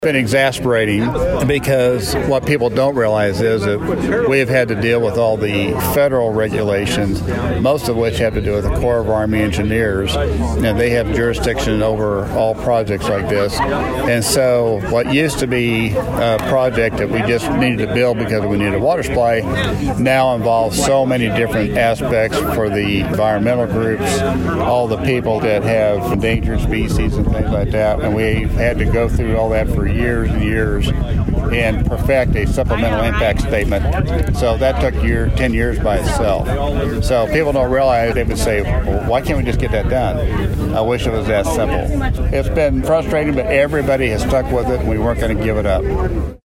Been exasperating because what people don't realize is that we have had to deal with all the federal regulations, most of which have to do with the Corps of Army Engineers, and they have jurisdiction over all projects like this. And so what used to be a project that we just needed to build because we needed a water supply now involves so many different aspects for the environmental groups, all the people that have endangered species and things like that, and we had to go through all that for years and years and perfect a supplemental impact statement. So that took 10 years by itself. So people don't realize, they would say, well, why can't we just get that done? I wish it was that simple. It's been frustrating, but everybody has stuck with it, and we weren't going to give it up.